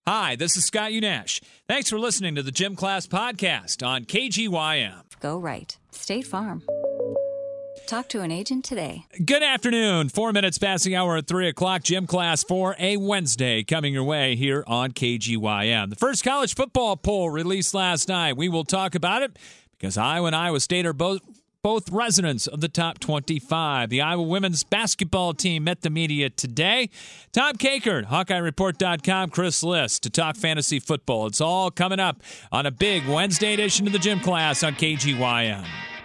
Hi, this is Scott Unash. Thanks for listening to the Gym Class Podcast on KGYM. Go right. State Farm. Talk to an agent today. Good afternoon. 4 minutes past the hour at 3 o'clock. Gym Class for a Wednesday coming your way here on KGYM. The first college football poll released last night. We will talk about it because Iowa and Iowa State are both residents of the top 25. The Iowa women's basketball team met the media today. Tom Kakert, HawkeyeReport.com, Chris List to talk fantasy football. It's all coming up on a big Wednesday edition of the Gym Class on KGYM.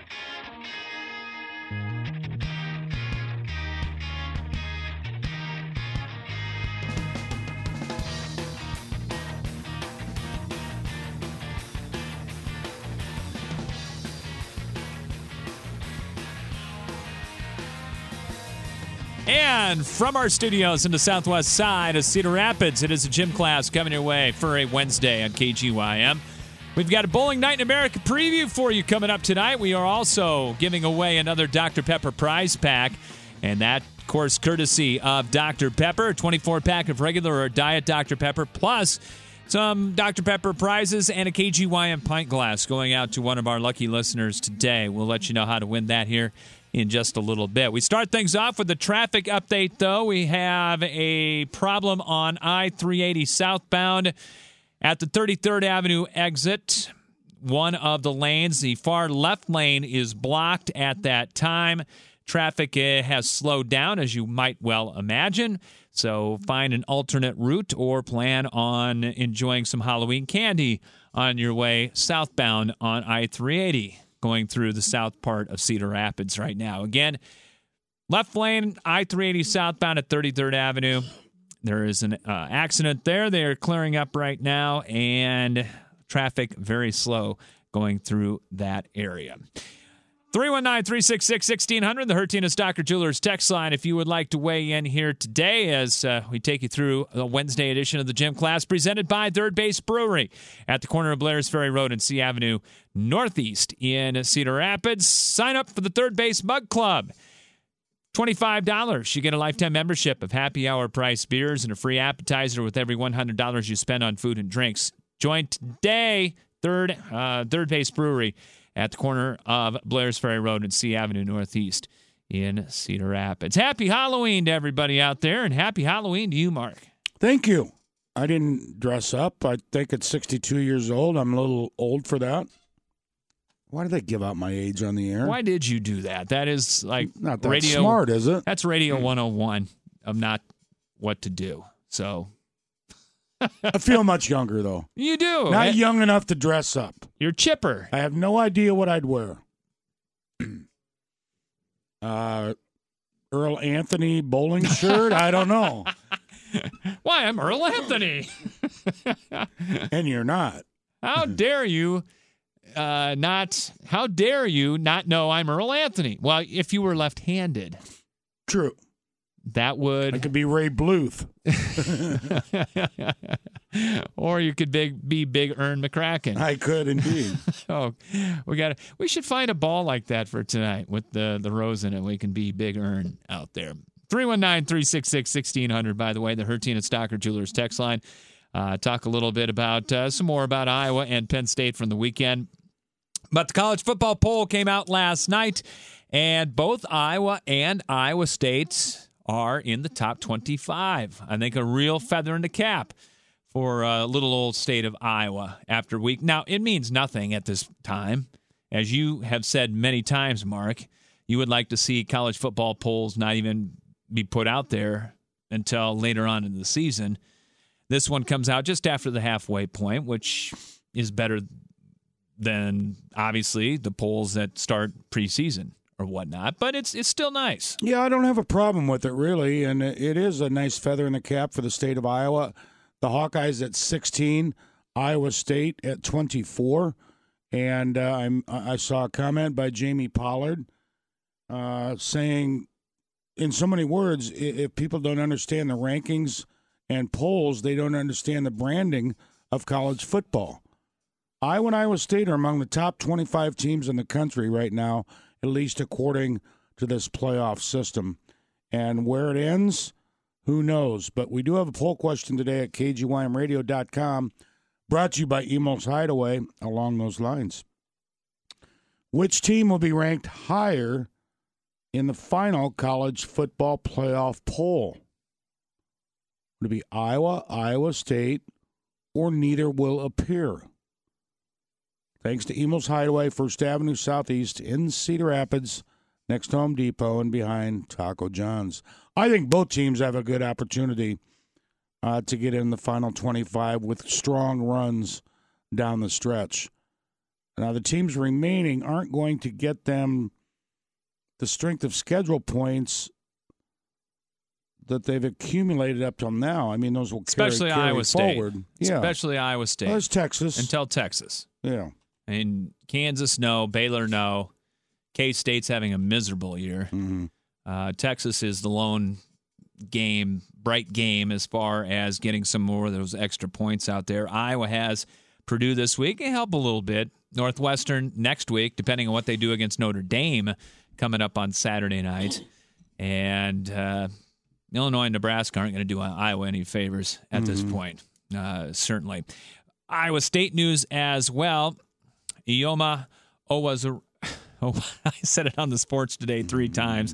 And from our studios in the southwest side of Cedar Rapids, it is a Gym Class coming your way for a Wednesday on KGYM. We've got a Bowling Night in America preview for you coming up tonight. We are also giving away another Dr. Pepper prize pack, and that, of course, courtesy of Dr. Pepper, a 24-pack of regular or diet Dr. Pepper, plus some Dr. Pepper prizes and a KGYM pint glass going out to one of our lucky listeners today. We'll let you know how to win that here in just a little bit. We start things off with the traffic update, though. We have a problem on I-380 southbound at the 33rd Avenue exit. One of the lanes, the far left lane, is blocked at that time. Traffic has slowed down, as you might well imagine. So find an alternate route or plan on enjoying some Halloween candy on your way southbound on I-380. Going through the south part of Cedar Rapids right now. Again, left lane, I-380 southbound at 33rd Avenue. There is an accident there. They are clearing up right now, and traffic very slow going through that area. 319-366-1600, the Hertinus Dr. Jewelers text line if you would like to weigh in here today as we take you through a Wednesday edition of the Gym Class presented by Third Base Brewery at the corner of Blair's Ferry Road and C Avenue Northeast in Cedar Rapids. Sign up for the Third Base Mug Club. $25. You get a lifetime membership of happy hour price beers and a free appetizer with every $100 you spend on food and drinks. Join today, Third Base Brewery at the corner of Blair's Ferry Road and C Avenue Northeast in Cedar Rapids. Happy Halloween to everybody out there, and happy Halloween to you, Mark. Thank you. I didn't dress up. I think at 62 years old, I'm a little old for that. Why did they give out my age on the air? Why did you do that? That is like not that radio, smart, is it? That's Radio 101 of not what to do. So I feel much younger, though. You do. Not young enough to dress up. You're chipper. I have no idea what I'd wear. Earl Anthony bowling shirt? I don't know. Why, I'm Earl Anthony. And you're not. How dare you not know I'm Earl Anthony? Well, if you were left-handed. True. That would... I could be Ray Bluth. Or you could be Big Ern McCracken. I could indeed. Oh, we should find a ball like that for tonight with the rose in it. We can be Big Ern out there. 319-366-1600, by the way, the Hertinus Dr. Jewelers text line. Talk a little bit about some more about Iowa and Penn State from the weekend. But the college football poll came out last night, and both Iowa and Iowa State are in the top 25. I think a real feather in the cap for little old state of Iowa after week. Now, it means nothing at this time. As you have said many times, Mark, you would like to see college football polls not even be put out there until later on in the season. This one comes out just after the halfway point, which is better than, obviously, the polls that start preseason or whatnot, but it's still nice. Yeah, I don't have a problem with it, really, and it is a nice feather in the cap for the state of Iowa. The Hawkeyes at 16, Iowa State at 24, and I saw a comment by Jamie Pollard saying, in so many words, if people don't understand the rankings and polls, they don't understand the branding of college football. Iowa and Iowa State are among the top 25 teams in the country right now, at least according to this playoff system. And where it ends, Who knows? But we do have a poll question today at kgymradio.com, brought to you by Emo's Hideaway along those lines. Which team will be ranked higher in the final college football playoff poll? Would it be Iowa, Iowa State, or neither will appear? Thanks to Emo's Hideaway, 1st Avenue Southeast in Cedar Rapids, next to Home Depot and behind Taco John's. I think both teams have a good opportunity to get in the final 25 with strong runs down the stretch. Now, the teams remaining aren't going to get them the strength of schedule points that they've accumulated up till now. I mean, those will especially carry Iowa State. forward. Yeah. Especially Iowa State. Well, there's Texas. Until Texas. Yeah. And Kansas, no. Baylor, no. K-State's having a miserable year. Mm-hmm. Texas is the lone bright game as far as getting some more of those extra points out there. Iowa has Purdue this week. It help a little bit. Northwestern next week, depending on what they do against Notre Dame, coming up on Saturday night. And Illinois and Nebraska aren't going to do Iowa any favors at this point, certainly. Iowa State news as well. Ioma Owazurike. I said it on the Sports Today 3 times.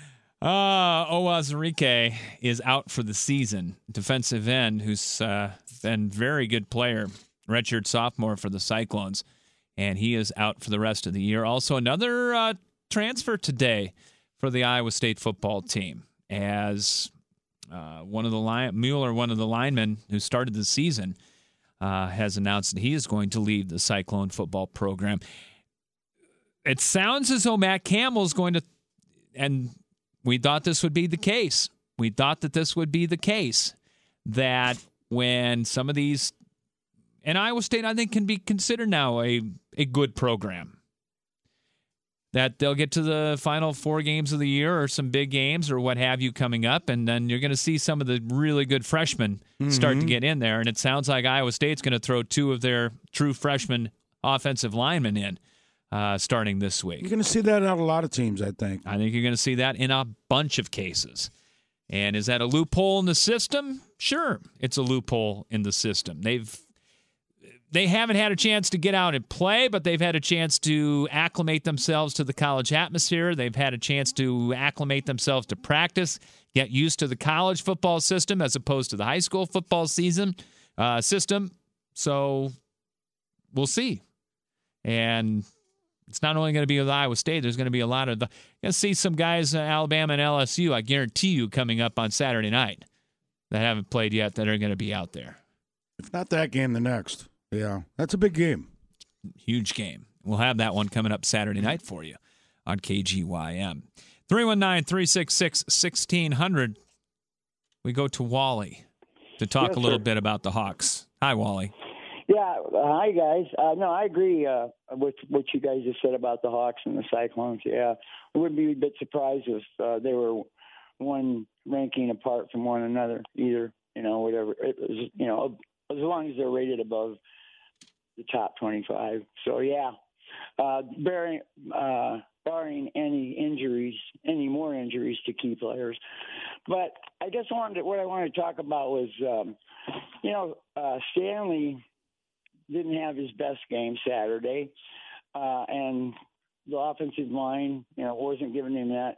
Owazurike is out for the season. Defensive end who's been very good player, redshirt sophomore for the Cyclones, and he is out for the rest of the year. Also, another transfer today for the Iowa State football team, as one of the linemen who started the season, has announced that he is going to leave the Cyclone football program. It sounds as though Matt Campbell is going to, and we thought this would be the case. We thought that this would be the case, that when some of these, and Iowa State, I think, can be considered now a good program, that they'll get to the final 4 games of the year or some big games or what have you coming up, and then you're going to see some of the really good freshmen start to get in there. And it sounds like Iowa State's going to throw 2 of their true freshman offensive linemen in starting this week. You're going to see that out of a lot of teams, I think. I think you're going to see that in a bunch of cases. And is that a loophole in the system? Sure, it's a loophole in the system. They haven't had a chance to get out and play, but they've had a chance to acclimate themselves to the college atmosphere. They've had a chance to acclimate themselves to practice, get used to the college football system as opposed to the high school football system. So we'll see. And it's not only going to be with Iowa State. There's going to be a lot of you're going to see some guys, Alabama and LSU, I guarantee you, coming up on Saturday night that haven't played yet that are going to be out there. If not that game, the next. Yeah, that's a big game. Huge game. We'll have that one coming up Saturday night for you on KGYM. 319-366-1600. We go to Wally to talk a little bit about the Hawks. Hi, Wally. Yeah, hi, guys. No, I agree with what you guys just said about the Hawks and the Cyclones. Yeah, I wouldn't be a bit surprised if they were one ranking apart from one another either, whatever. It was, as long as they're rated above the top 25. So, yeah, barring any more injuries to key players. But I guess what I wanted to talk about was, Stanley didn't have his best game Saturday, and the offensive line, wasn't giving him that,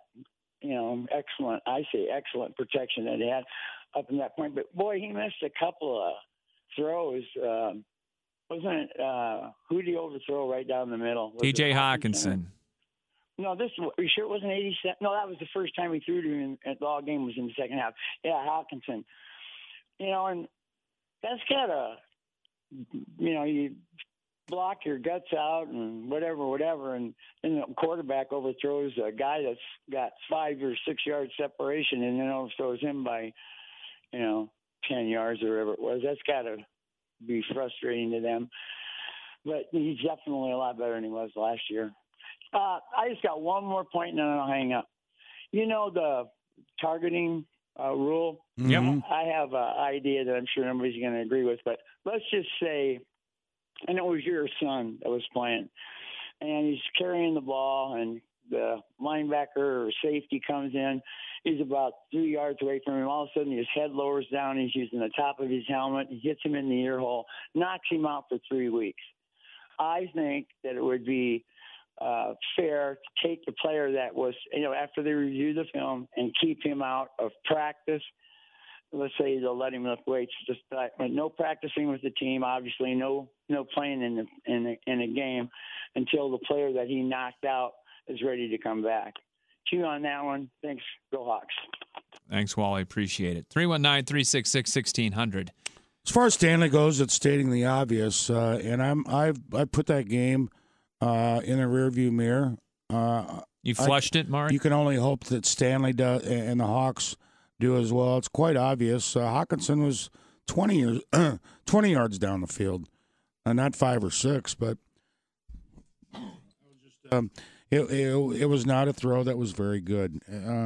excellent protection that he had up in that point. But, boy, he missed a couple of throws. Wasn't it who did he overthrow right down the middle? T.J. Hawkinson. No, are you sure it wasn't 87? No, that was the first time he threw to him at the all game was in the second half. Yeah, Hawkinson. And that's got to, you block your guts out and whatever, and then the quarterback overthrows a guy that's got 5 or 6 yard separation and then overthrows him by, 10 yards or whatever it was. That's got to be frustrating to them. But he's definitely a lot better than he was last year. I just got one more point and then I'll hang up. The targeting rule? Yep. I have an idea that I'm sure nobody's going to agree with, but let's just say, and it was your son that was playing, and he's carrying the ball, and the linebacker or safety comes in. He's about 3 yards away from him. All of a sudden, his head lowers down. He's using the top of his helmet. He hits him in the ear hole, knocks him out for 3 weeks. I think that it would be fair to take the player that was, after they review the film and keep him out of practice. Let's say they'll let him lift weights, just no practicing with the team. Obviously, no playing in a game until the player that he knocked out is ready to come back. Chew on that one. Thanks. Go Hawks. Thanks, Wally. Appreciate it. 319-366-1600. As far as Stanley goes, it's stating the obvious, and I put that game in the rearview mirror. You flushed it, Mark? You can only hope that Stanley does and the Hawks do as well. It's quite obvious. Hawkinson was 20 yards down the field, not 5 or 6, but it was not a throw that was very good.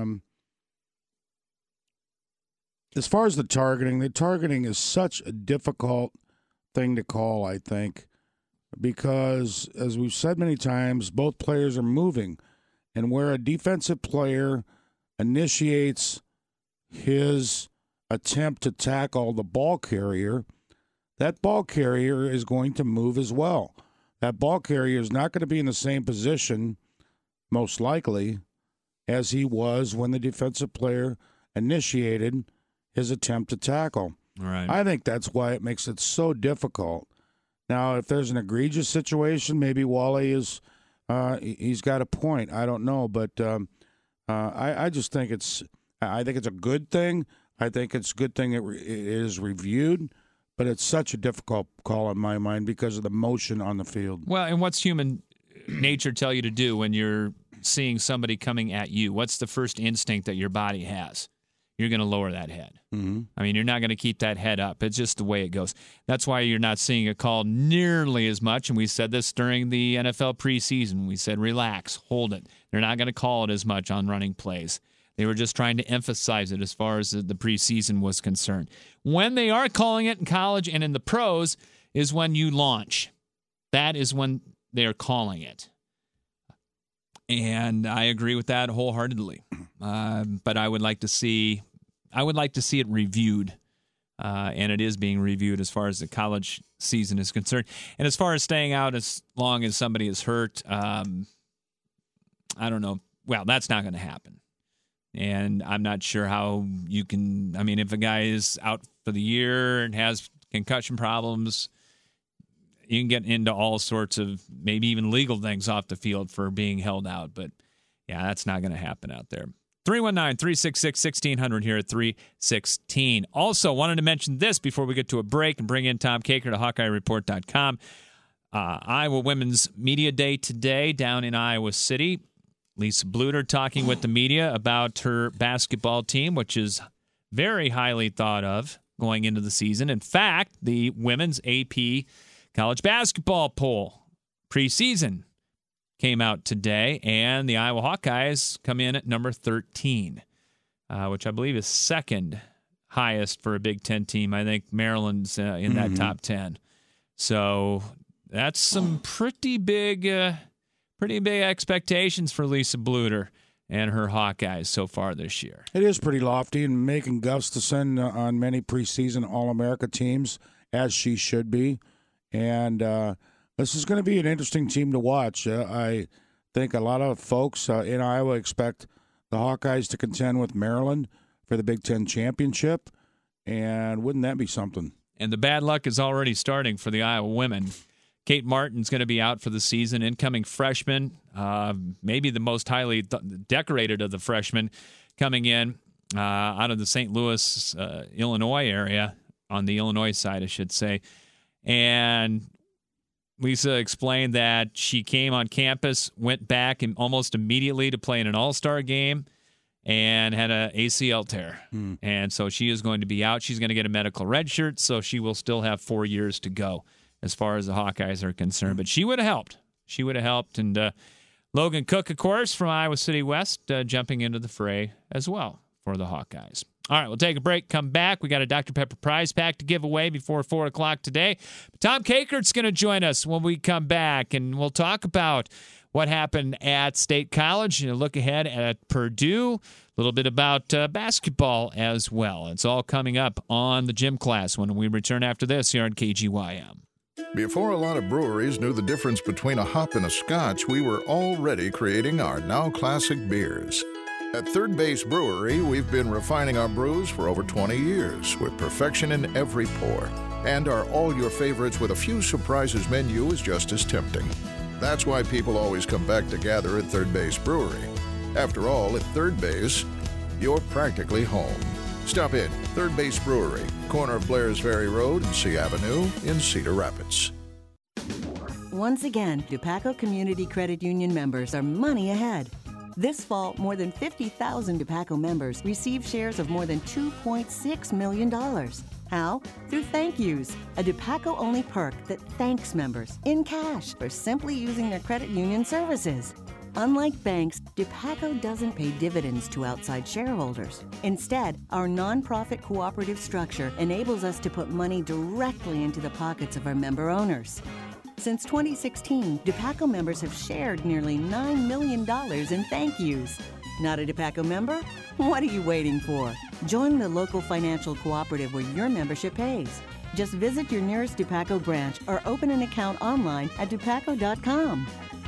As far as the targeting is such a difficult thing to call, I think, because, as we've said many times, both players are moving. And where a defensive player initiates his attempt to tackle the ball carrier, that ball carrier is going to move as well. That ball carrier is not going to be in the same position, most likely, as he was when the defensive player initiated his attempt to tackle. Right. I think that's why it makes it so difficult. Now, if there's an egregious situation, maybe Wally he's got a point. I don't know, but I just think it's a good thing. I think it's a good thing it is reviewed, but it's such a difficult call in my mind because of the motion on the field. Well, and what's human nature tell you to do when you're seeing somebody coming at you? What's the first instinct that your body has? You're going to lower that head. Mm-hmm. I mean, you're not going to keep that head up. It's just the way it goes. That's why you're not seeing it called nearly as much. And we said this during the NFL preseason. We said, relax, hold it. They're not going to call it as much on running plays. They were just trying to emphasize it as far as the preseason was concerned. When they are calling it in college and in the pros is when you launch. That is when they are calling it. And I agree with that wholeheartedly. But I would like to see it reviewed, and it is being reviewed as far as the college season is concerned. And as far as staying out as long as somebody is hurt, I don't know. Well, that's not going to happen. And I'm not sure how you can. I mean, if a guy is out for the year and has concussion problems, you can get into all sorts of maybe even legal things off the field for being held out. But, yeah, that's not going to happen out there. 319-366-1600 here at 316. Also, wanted to mention this before we get to a break and bring in Tom Kakert to HawkeyeReport.com. Iowa Women's Media Day today down in Iowa City. Lisa Bluder talking with the media about her basketball team, which is very highly thought of going into the season. In fact, the women's AP college basketball poll preseason came out today, and the Iowa Hawkeyes come in at number 13, which I believe is second highest for a Big Ten team. I think Maryland's in that top 10. So that's some pretty big expectations for Lisa Bluder and her Hawkeyes so far this year. It is pretty lofty, and Megan Gustafson on many preseason All-America teams, as she should be. And this is going to be an interesting team to watch. I think a lot of folks in Iowa expect the Hawkeyes to contend with Maryland for the Big Ten championship, and wouldn't that be something? And the bad luck is already starting for the Iowa women. Kate Martin's going to be out for the season. Incoming freshman, maybe the most highly decorated of the freshmen, coming in out of the St. Louis, Illinois area, on the Illinois side, I should say. And Lisa explained that she came on campus, went back and almost immediately to play in an all-star game, and had an ACL tear. And so she is going to be out. She's going to get a medical red shirt, so she will still have 4 years to go as far as the Hawkeyes are concerned. But she would have helped. And Logan Cook, of course, from Iowa City West, jumping into the fray as well for the Hawkeyes. All right, we'll take a break, come back. We got a Dr. Pepper prize pack to give away before 4 o'clock today. Tom Kakert's going to join us when we come back, and we'll talk about what happened at State College, and a look ahead at Purdue, a little bit about basketball as well. It's all coming up on the Gym Class when we return after this here on KGYM. Before a lot of breweries knew the difference between a hop and a scotch, we were already creating our now classic beers. At Third Base Brewery, we've been refining our brews for over 20 years with perfection in every pour. And our all your favorites with a few surprises menu is just as tempting. That's why people always come back to gather at Third Base Brewery. After all, at Third Base, you're practically home. Stop in Third Base Brewery, corner of Blairs Ferry Road and C Avenue in Cedar Rapids. Once again, DuPaco Community Credit Union members are money ahead. This fall, more than 50,000 DuPaco members received shares of more than $2.6 million. How? Through Thank Yous, a DuPaco-only perk that thanks members in cash for simply using their credit union services. Unlike banks, DuPaco doesn't pay dividends to outside shareholders. Instead, our nonprofit cooperative structure enables us to put money directly into the pockets of our member owners. Since 2016, DuPaco members have shared nearly $9 million in thank yous. Not a DuPaco member? What are you waiting for? Join the local financial cooperative where your membership pays. Just visit your nearest DuPaco branch or open an account online at dupaco.com.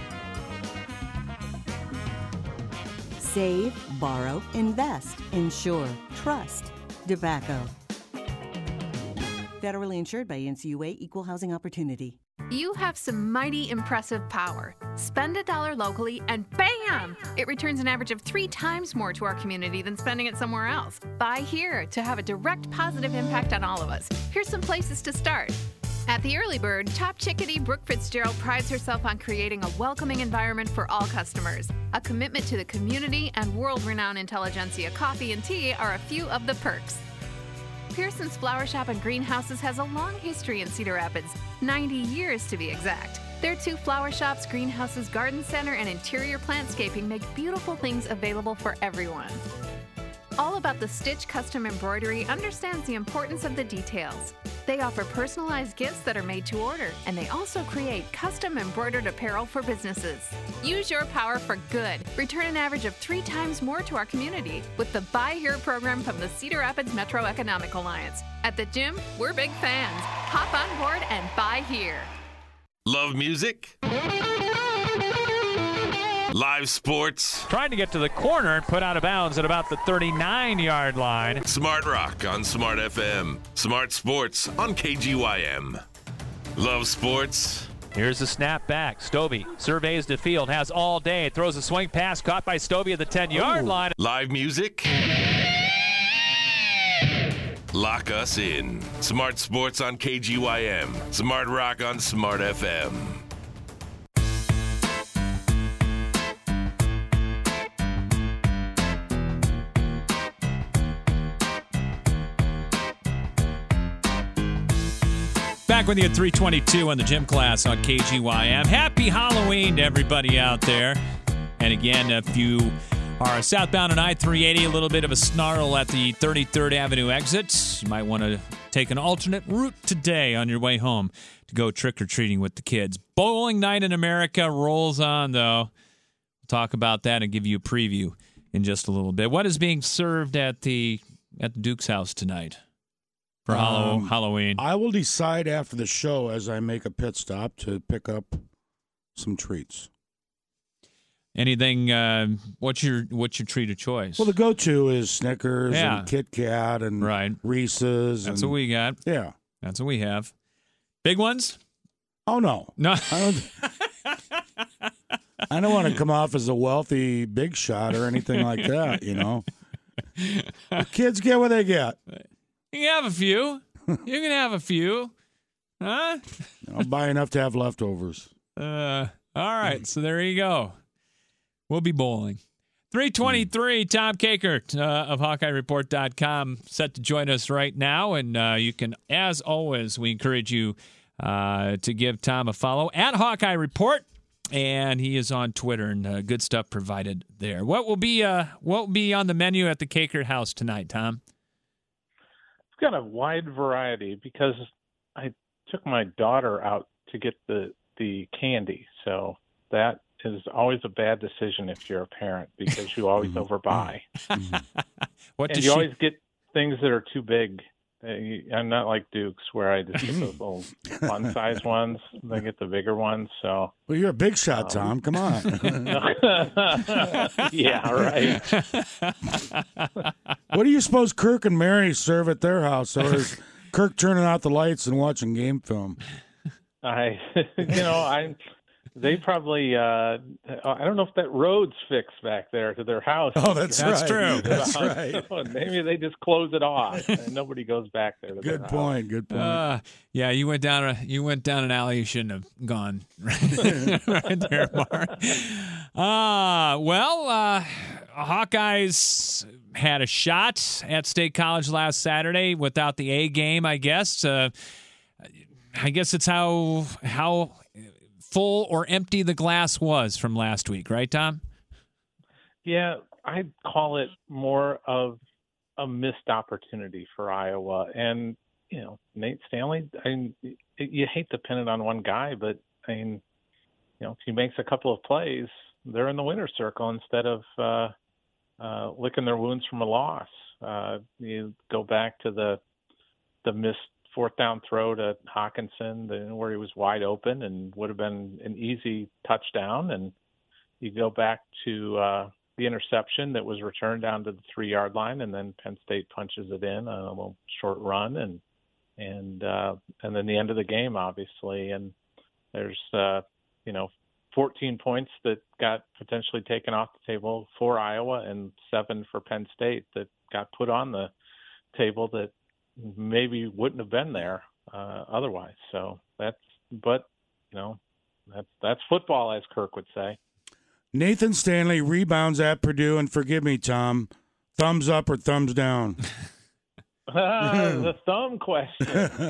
Save, borrow, invest, insure, trust. DuPaco. Federally insured by NCUA Equal Housing Opportunity. You have some mighty impressive power. Spend $1 locally and bam! It returns an average of 3 times more to our community than spending it somewhere else. Buy here to have a direct positive impact on all of us. Here's some places to start. At the Early Bird, Top Chickadee Brooke Fitzgerald prides herself on creating a welcoming environment for all customers. A commitment to the community and world-renowned Intelligentsia coffee and tea are a few of the perks. Pearson's Flower Shop and Greenhouses has a long history in Cedar Rapids, 90 years to be exact. Their 2 flower shops, greenhouses, garden center, and interior plantscaping make beautiful things available for everyone. All About the Stitch Custom Embroidery understands the importance of the details. They offer personalized gifts that are made to order, and they also create custom embroidered apparel for businesses. Use your power for good. Return an average of 3 times more to our community with the Buy Here program from the Cedar Rapids Metro Economic Alliance. At the gym, we're big fans. Hop on board and buy here. Love music? Live sports? Trying to get to the corner and put out of bounds at about the 39-yard line. Smart Rock on Smart FM. Smart Sports on KGYM. Love sports? Here's the snap back. Stovey surveys the field, has all day, throws a swing pass, caught by Stovey at the 10-yard line. Live music? Lock us in. Smart Sports on KGYM. Smart Rock on Smart FM. Back with you at 3:22 on the Gym Class on KGYM. Happy Halloween to everybody out there. And again, if you are southbound on I-380, a little bit of a snarl at the 33rd Avenue exit. You might want to take an alternate route today on your way home to go trick-or-treating with the kids. Bowling Night in America rolls on, though. We'll talk about that and give you a preview in just a little bit. What is being served at the Duke's house tonight for Halloween? I will decide after the show as I make a pit stop to pick up some treats. Anything? What's your treat of choice? Well, the go-to is Snickers Yeah. and Kit Kat and Right. Reese's. That's and, what we got. Yeah. That's what we have. Big ones? Oh no. No. I don't want to come off as a wealthy big shot or anything like that. You know, the kids get what they get. You can have a few. You can have a few. Huh? I'll buy enough to have leftovers. All right. So there you go. We'll be bowling. 3:23, Tom Kakert of HawkeyeReport.com set to join us right now. And you can, as always, we encourage you to give Tom a follow at Hawkeye Report. And he is on Twitter, and good stuff provided there. What will be on the menu at the Kakert house tonight, Tom? It's got a wide variety because I took my daughter out to get the candy, so that is always a bad decision if you're a parent because you always overbuy. What and does you she? always get things that are too big. I'm not like Dukes where I just get those little fun-size ones. They get the bigger ones. So. Well, you're a big shot, Tom. Come on. Yeah, right. What do you suppose Kirk and Mary serve at their house? Or is Kirk turning out the lights and watching game film? They probably, I don't know if that road's fixed back there to their house. Oh, that's right. True. That's right. So maybe they just cose it off and nobody goes back there to their Good point. Good point. Yeah, you went down an alley you shouldn't have gone. Right there, Mark. Hawkeyes had a shot at State College last Saturday without the A game, I guess. I guess it's how full or empty the glass was from last week, right, Tom? Yeah, I'd call it more of a missed opportunity for Iowa. And, Nate Stanley, you hate to pin it on one guy, but, if he makes a couple of plays, they're in the winner's circle instead of licking their wounds from a loss. You go back to the missed fourth down throw to Hawkinson where he was wide open and would have been an easy touchdown. And you go back to the interception that was returned down to the 3-yard line, and then Penn State punches it in on a little short run, and then the end of the game, obviously. And there's 14 points that got potentially taken off the table for Iowa and 7 for Penn State that got put on the table that maybe wouldn't have been there otherwise. So that's football, as Kirk would say. Nathan Stanley rebounds at Purdue, and forgive me, Tom, thumbs up or thumbs down? The thumb question.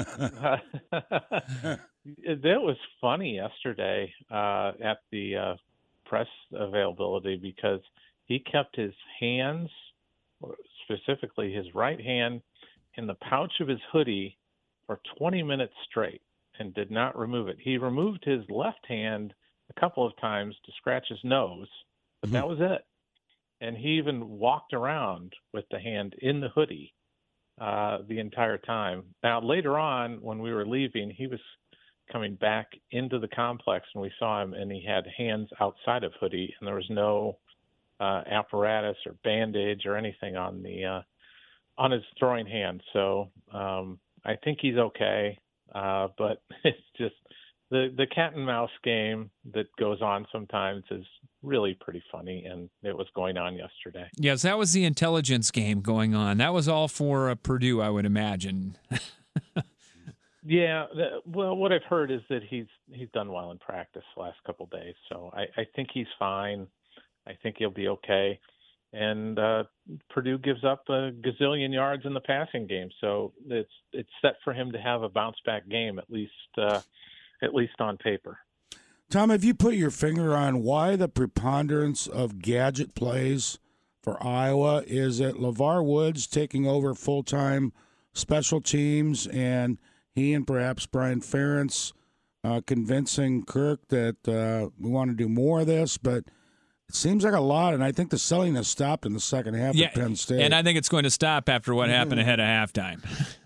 That was funny yesterday at the press availability because he kept his hands, specifically his right hand, in the pouch of his hoodie for 20 minutes straight and did not remove it. He removed his left hand a couple of times to scratch his nose, but that was it. And he even walked around with the hand in the hoodie the entire time. Now, later on, when we were leaving, he was coming back into the complex, and we saw him, and he had hands outside of hoodie, and there was no apparatus or bandage or anything on the on his throwing hand. So I think he's okay. But it's just the cat and mouse game that goes on sometimes is really pretty funny, and it was going on yesterday. Yes, that was the intelligence game going on. That was all for Purdue, I would imagine. Yeah, well, what I've heard is that he's done well in practice the last couple of days, so I think he's fine. I think he'll be okay. And Purdue gives up a gazillion yards in the passing game, so it's set for him to have a bounce back game at least on paper. Tom, have you put your finger on why the preponderance of gadget plays for Iowa? Is it LeVar Woods taking over full-time special teams, and he and perhaps Brian Ferentz convincing Kirk that we want to do more of this? But it seems like a lot, and I think the selling has stopped in the second half of Penn State. And I think it's going to stop after what happened ahead of halftime.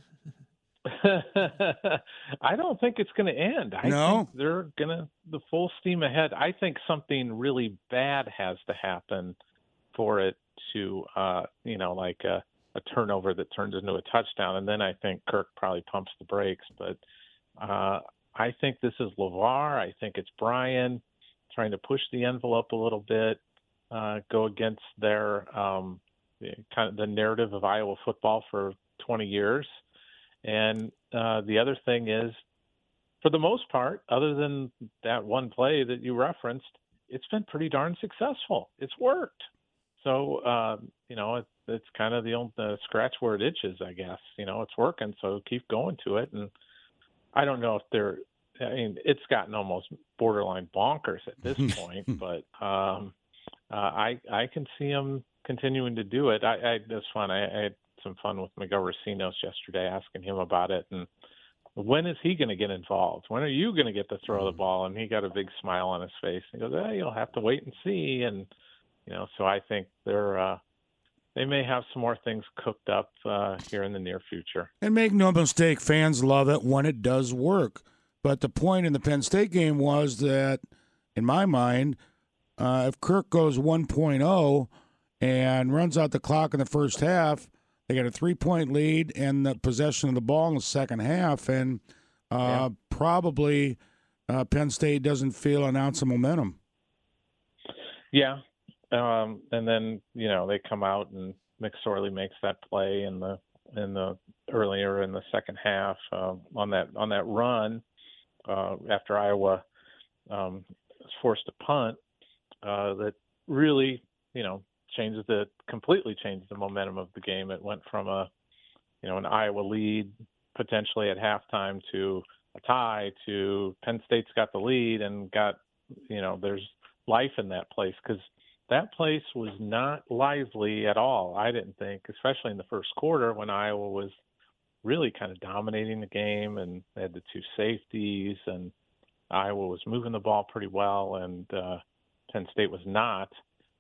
I don't think it's going to end. I think they're going to the full steam ahead. I think something really bad has to happen for it to, like a turnover that turns into a touchdown, and then I think Kirk probably pumps the brakes. But I think this is LeVar. I think it's Brian trying to push the envelope a little bit, go against their kind of the narrative of Iowa football for 20 years. And the other thing is, for the most part, other than that one play that you referenced, it's been pretty darn successful. It's worked. So, it's kind of the old scratch where it itches, I guess. It's working, so keep going to it. And I don't know if it's gotten almost borderline bonkers at this point, but I can see them continuing to do it. It was fun. I had some fun with Miguel Racinos yesterday, asking him about it, and when is he going to get involved? When are you going to get to throw the ball? And he got a big smile on his face. He goes, you'll have to wait and see. And, so I think they may have some more things cooked up here in the near future. And make no mistake, fans love it when it does work. But the point in the Penn State game was that, in my mind, if Kirk goes 1.0 and runs out the clock in the first half, they got a 3-point lead and the possession of the ball in the second half. And probably Penn State doesn't feel an ounce of momentum. Yeah. And then, they come out and McSorley makes that play in the earlier in the second half on that run after Iowa was forced to punt that really, completely changed the momentum of the game. It went from an Iowa lead potentially at halftime to a tie to Penn State's got the lead and got, there's life in that place because that place was not lively at all, I didn't think, especially in the first quarter when Iowa was really kind of dominating the game and they had the two safeties and Iowa was moving the ball pretty well and Penn State was not.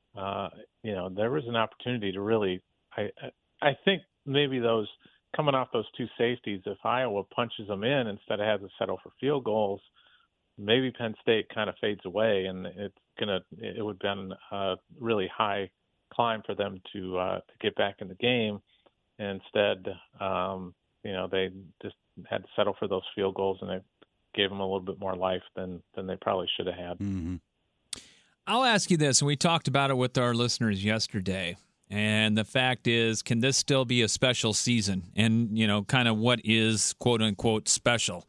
There was an opportunity to really I think maybe those coming off those two safeties, if Iowa punches them in instead of has to settle for field goals, maybe Penn State kind of fades away, and it would have been a really high climb for them to get back in the game. And instead, they just had to settle for those field goals, and it gave them a little bit more life than they probably should have had. Mm-hmm. I'll ask you this, and we talked about it with our listeners yesterday. And the fact is, can this still be a special season? And, kind of what is, quote unquote, special?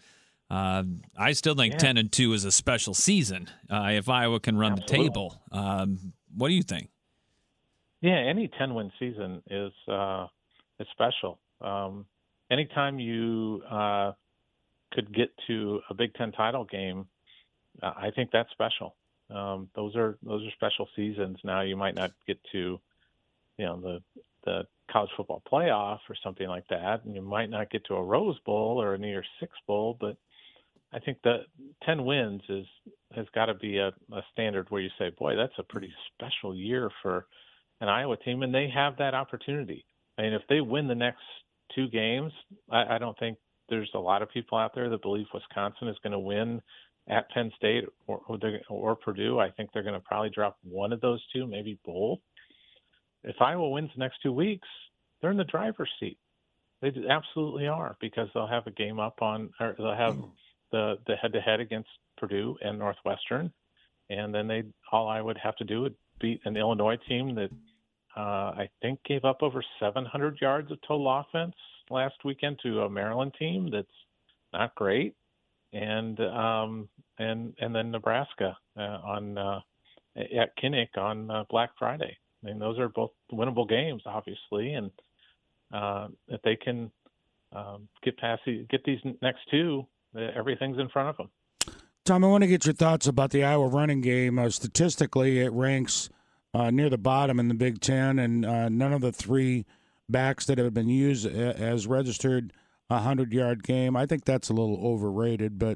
I still think 10-2 is a special season if Iowa can run the table. What do you think? Yeah, any 10-win season is special. Anytime you could get to a Big Ten title game, I think that's special. Those are special seasons. Now you might not get to, the college football playoff or something like that, and you might not get to a Rose Bowl or a New Year's Six Bowl, but I think that 10 wins has got to be a standard where you say, boy, that's a pretty special year for an Iowa team, and they have that opportunity. I mean, if they win the next two games, I don't think there's a lot of people out there that believe Wisconsin is going to win at Penn State or Purdue. I think they're going to probably drop one of those two, maybe both. If Iowa wins the next 2 weeks, they're in the driver's seat. They absolutely are, because they'll have a game up on, or they'll have the head-to-head against Purdue and Northwestern, and then all I would have to do would beat an Illinois team that I think gave up over 700 yards of total offense last weekend to a Maryland team that's not great, and then Nebraska at Kinnick on Black Friday. I mean, those are both winnable games, obviously, and if they can get these next two, everything's in front of them. Tom, I want to get your thoughts about the Iowa running game. Statistically, it ranks near the bottom in the Big Ten, and none of the three backs that have been used as registered a 100-yard game. I think that's a little overrated, but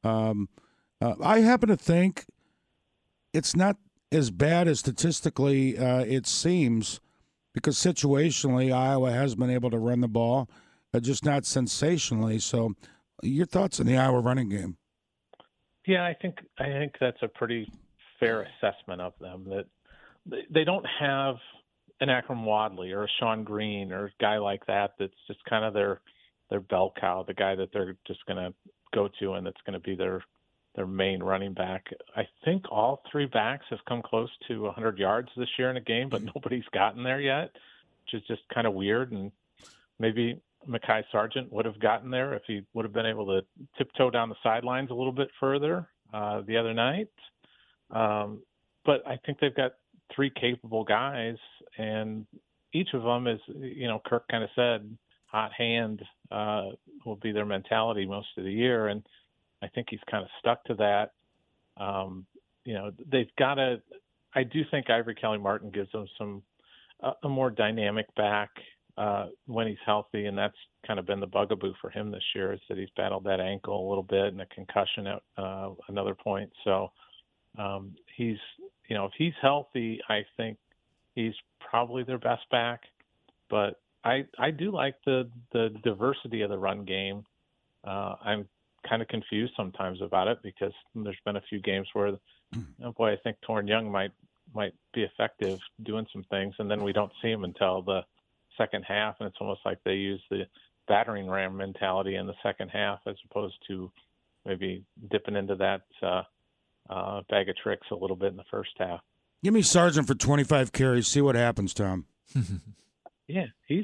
I happen to think it's not as bad as statistically it seems, because situationally Iowa has been able to run the ball, just not sensationally. So your thoughts on the Iowa running game? Yeah, I think that's a pretty fair assessment of them, that they don't have an Akram Wadley or a Sean Green or a guy like that that's just kind of their bell cow, the guy that they're just going to go to and that's going to be their main running back. I think all three backs have come close to 100 yards this year in a game, but nobody's gotten there yet, which is just kind of weird. And maybe Mekhi Sargent would have gotten there if he would have been able to tiptoe down the sidelines a little bit further the other night. But I think they've got three capable guys, and each of them is, Kirk kind of said, hot hand will be their mentality most of the year. And I think he's kind of stuck to that. They've got to – I do think Ivory Kelly Martin gives them a more dynamic back when he's healthy, and that's kind of been the bugaboo for him this year, is that he's battled that ankle a little bit and a concussion at another point. So he's, if he's healthy, I think he's probably their best back. But I do like the diversity of the run game. I'm kind of confused sometimes about it because there's been a few games where, I think Torrin Young might be effective doing some things, and then we don't see him until the second half, and it's almost like they use the battering ram mentality in the second half as opposed to maybe dipping into that bag of tricks a little bit in the first half. Give me Sargent for 25 carries. See what happens, Tom. Yeah, he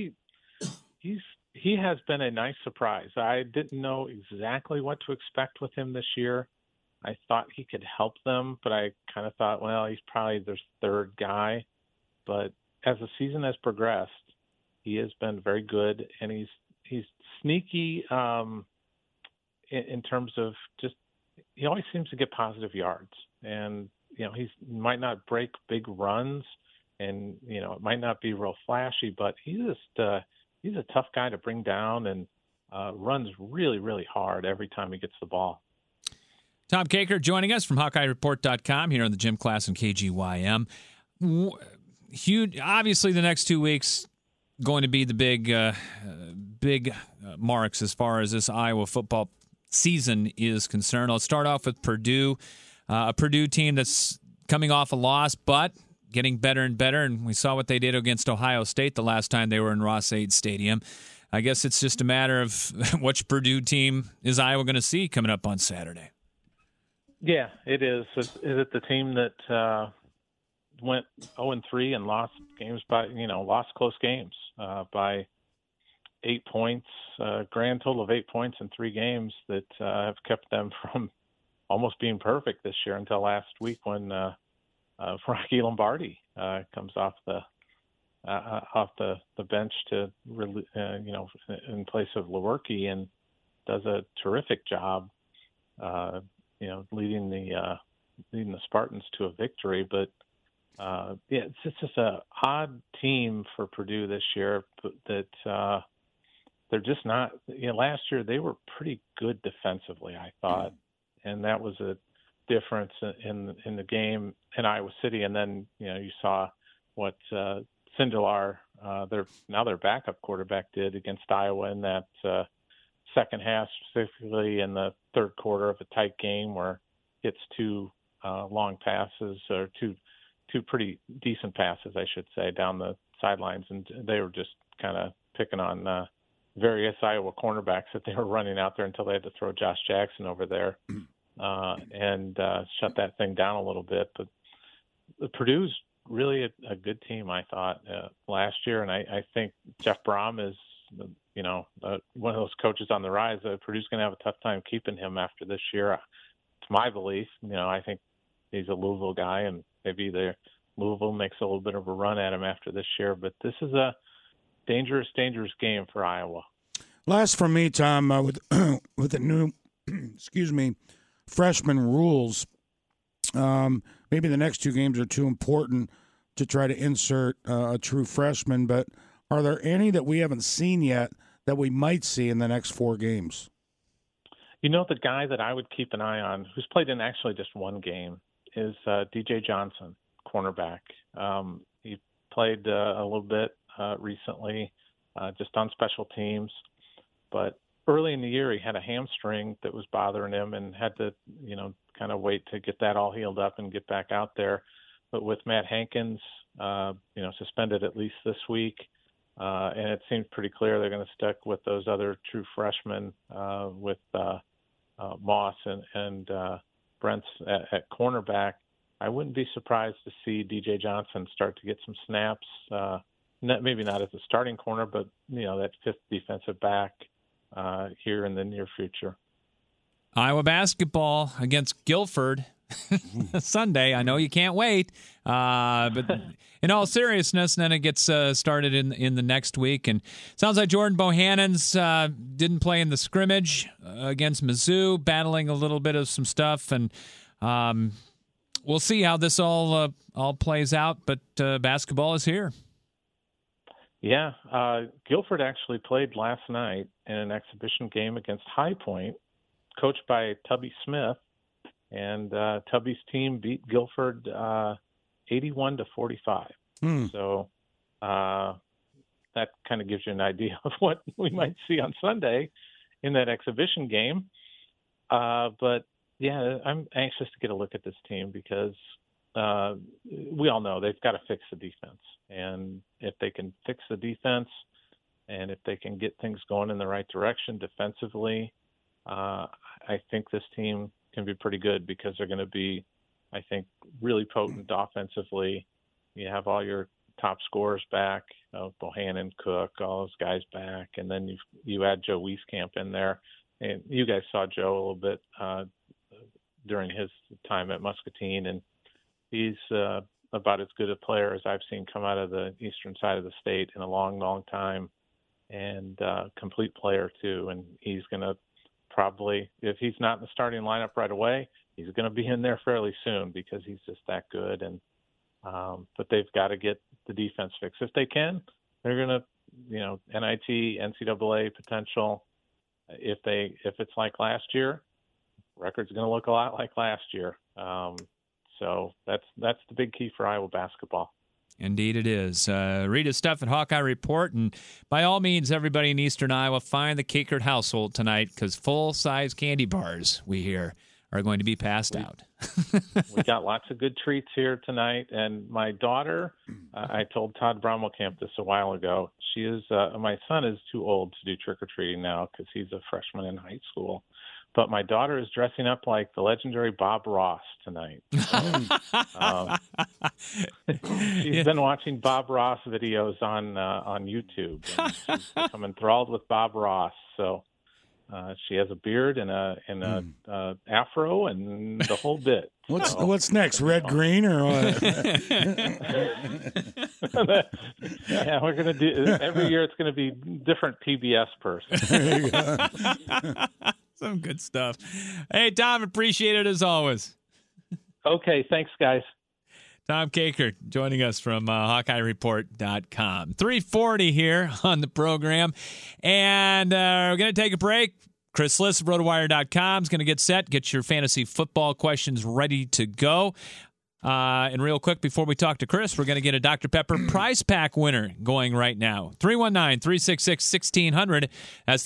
has been a nice surprise. I didn't know exactly what to expect with him this year. I thought he could help them, but I kind of thought, well, he's probably their third guy. But as the season has progressed, he has been very good, and he's sneaky in terms of just he always seems to get positive yards, and he might not break big runs, and it might not be real flashy, but he's a tough guy to bring down and runs really, really hard every time he gets the ball. Tom Kakert joining us from HawkeyeReport.com here on the Gym Class and KGYM. Huge, obviously, the next 2 weeks going to be the big marks as far as this Iowa football season is concerned. Let's start off with Purdue, a Purdue team that's coming off a loss, but getting better and better, and we saw what they did against Ohio State the last time they were in Ross-Ade Stadium. I guess it's just a matter of which Purdue team is Iowa going to see coming up on Saturday. Yeah, it is. Is it the team that went 0-3 and lost games lost close games by 8 points, grand total of 8 points in 3 games that have kept them from almost being perfect this year until last week when Rocky Lombardi comes off the bench to in place of Lewerke and does a terrific job. Leading the Spartans to a victory, but it's just an odd team for Purdue this year. That they're just not. Last year they were pretty good defensively, I thought, and that was a difference in the game in Iowa City. And then you saw what Sindelar, their backup quarterback, did against Iowa in that second half, specifically in the third quarter of a tight game where it's 2 long passes or two pretty decent passes, I should say, down the sidelines. And they were just kind of picking on various Iowa cornerbacks that they were running out there until they had to throw Josh Jackson over there and shut that thing down a little bit. But Purdue's really a good team, I thought, last year. And I think Jeff Brom is one of those coaches on the rise. Purdue's going to have a tough time keeping him after this year. It's my belief. I think he's a Louisville guy, and maybe Louisville makes a little bit of a run at him after this year. But this is a dangerous game for Iowa. Last from me, Tom, with the new, freshman rules, maybe the next 2 games are too important to try to insert a true freshman, but are there any that we haven't seen yet that we might see in the next 4 games? The guy that I would keep an eye on, who's played in actually just 1 game, is DJ Johnson, cornerback. He played a little bit recently, just on special teams. But early in the year, he had a hamstring that was bothering him and had to, kind of wait to get that all healed up and get back out there. But with Matt Hankins, suspended at least this week, and it seems pretty clear they're going to stick with those other true freshmen with Moss and Brents at cornerback. I wouldn't be surprised to see DJ Johnson start to get some snaps, maybe not as a starting corner, but that 5th defensive back here in the near future. Iowa basketball against Guilford Sunday. I know you can't wait, but in all seriousness, then it gets started in the next week. And it sounds like Jordan Bohannon's didn't play in the scrimmage against Mizzou, battling a little bit of some stuff, and we'll see how this all plays out. But basketball is here. Yeah, Guilford actually played last night in an exhibition game against High Point, coached by Tubby Smith, and Tubby's team beat Guilford 81-45. So that kind of gives you an idea of what we might see on Sunday in that exhibition game. But yeah, I'm anxious to get a look at this team because we all know they've got to fix the defense. And if they can fix the defense and if they can get things going in the right direction defensively, I think this team can be pretty good because they're going to be, I think, really potent offensively. You have all your top scorers back, Bohannon, Cook, all those guys back, and then you add Joe Wieskamp in there. And you guys saw Joe a little bit during his time at Muscatine, and he's about as good a player as I've seen come out of the eastern side of the state in a long, long time, and complete player too. And he's going to probably, if he's not in the starting lineup right away, he's going to be in there fairly soon because he's just that good. And but they've got to get the defense fixed. If they can, they're going to, NIT, NCAA potential. If it's like last year, record's going to look a lot like last year. So that's the big key for Iowa basketball. Indeed it is. Read his stuff at Hawkeye Report, and by all means, everybody in Eastern Iowa, find the Kakert household tonight because full-size candy bars, we hear, are going to be passed out. We got lots of good treats here tonight, and my daughter, I told Todd Brommelkamp this a while ago, she is, my son is too old to do trick-or-treating now because he's a freshman in high school. But my daughter is dressing up like the legendary Bob Ross tonight. She's been watching Bob Ross videos on YouTube. And she's become enthralled with Bob Ross. So she has a beard and a afro and the whole bit. What's next? Red, green, or what? Yeah, we're gonna do every year. It's gonna be different PBS person. There you go. Some good stuff. Hey, Tom, appreciate it as always. Okay, thanks, guys. Tom Kakert joining us from HawkeyeReport.com. 3:40 here on the program, and we're going to take a break. Chris Liss of RotoWire.com is going to get set, get your fantasy football questions ready to go. And real quick, before we talk to Chris, we're going to get a Dr. Pepper prize pack winner going right now. 319-366-1600. That's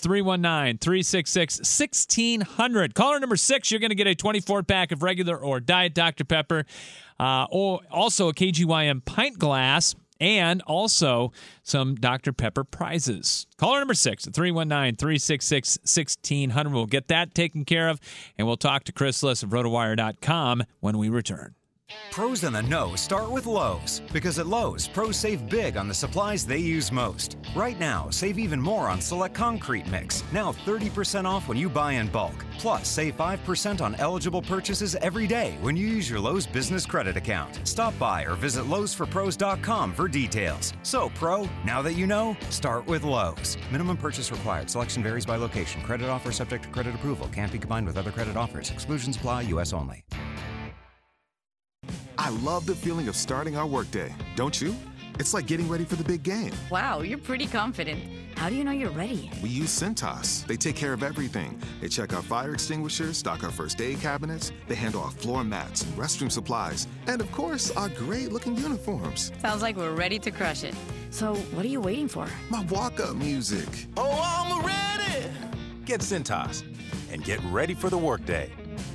319-366-1600. Caller number 6, you're going to get a 24-pack of regular or diet Dr. Pepper, or also a KGYM pint glass, and also some Dr. Pepper prizes. Caller number 6 at 319-366-1600. We'll get that taken care of, and we'll talk to Chris Liss of RotoWire.com when we return. Pros in the know start with Lowe's, because at Lowe's, pros save big on the supplies they use most. Right now, save even more on select concrete mix, now 30% off when you buy in bulk. Plus, save 5% on eligible purchases every day when you use your Lowe's business credit account. Stop by or visit lowesforpros.com for details. So, pro, now that you know, start with Lowe's. Minimum purchase required. Selection varies by location. Credit offer subject to credit approval. Can't be combined with other credit offers. Exclusions apply. U.S. only. I love the feeling of starting our workday, don't you? It's like getting ready for the big game. Wow, you're pretty confident. How do you know you're ready? We use Cintas. They take care of everything. They check our fire extinguishers, stock our first aid cabinets. They handle our floor mats and restroom supplies. And, of course, our great-looking uniforms. Sounds like we're ready to crush it. So, what are you waiting for? My walk-up music. Oh, I'm ready! Get Cintas and get ready for the workday.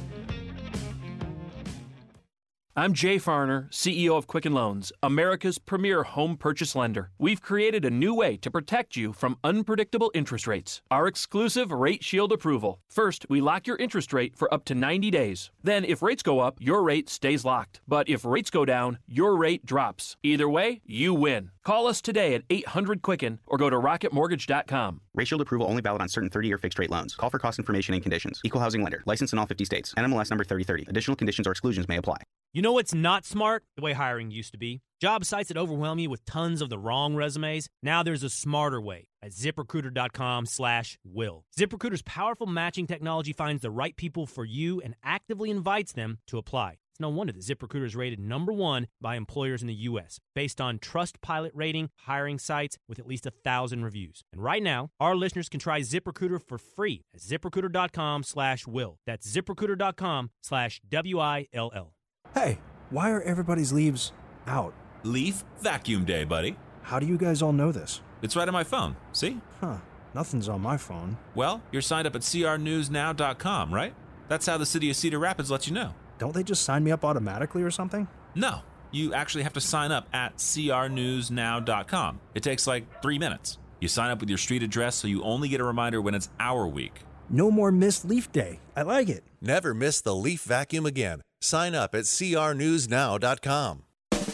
I'm Jay Farner, CEO of Quicken Loans, America's premier home purchase lender. We've created a new way to protect you from unpredictable interest rates. Our exclusive Rate Shield approval. First, we lock your interest rate for up to 90 days. Then, if rates go up, your rate stays locked. But if rates go down, your rate drops. Either way, you win. Call us today at 800-QUICKEN or go to rocketmortgage.com. Rate Shield approval only valid on certain 30-year fixed-rate loans. Call for cost information and conditions. Equal housing lender. Licensed in all 50 states. NMLS number 3030. Additional conditions or exclusions may apply. You know what's not smart? The way hiring used to be. Job sites that overwhelm you with tons of the wrong resumes. Now there's a smarter way at ZipRecruiter.com/will. ZipRecruiter's powerful matching technology finds the right people for you and actively invites them to apply. It's no wonder that ZipRecruiter is rated #1 by employers in the U.S. based on Trustpilot rating, hiring sites with at least 1,000 reviews. And right now, our listeners can try ZipRecruiter for free at ZipRecruiter.com/Will. That's ZipRecruiter.com/WILL. Hey, why are everybody's leaves out? Leaf Vacuum Day, buddy. How do you guys all know this? It's right on my phone. See? Huh. Nothing's on my phone. Well, you're signed up at crnewsnow.com, right? That's how the city of Cedar Rapids lets you know. Don't they just sign me up automatically or something? No. You actually have to sign up at crnewsnow.com. It takes like 3 minutes. You sign up with your street address so you only get a reminder when it's our week. No more missed Leaf Day. I like it. Never miss the leaf vacuum again. Sign up at crnewsnow.com.